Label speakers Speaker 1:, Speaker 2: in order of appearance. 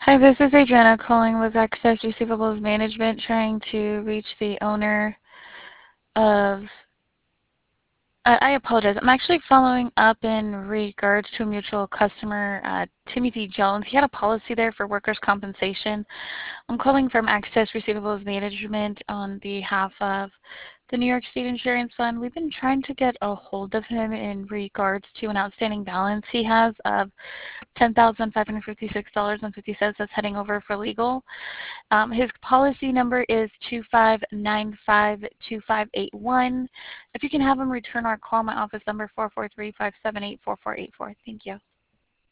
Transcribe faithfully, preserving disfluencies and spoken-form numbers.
Speaker 1: Hi, this is Adriana calling with Access Receivables Management, trying to reach the owner of. Uh, I apologize. I'm actually following up in regards to a mutual customer, uh, Timothy Jones. He had a policy there for workers' compensation. I'm calling from Access Receivables Management on behalf of the New York State Insurance Fund. We've been trying to get a hold of him in regards to an outstanding balance he has of ten thousand five hundred fifty-six dollars and fifty cents that's heading over for legal. Um, his policy number is two five nine five two five eight one. If you can have him return our call, my office number four four three, five seven eight, four four eight four. Thank you.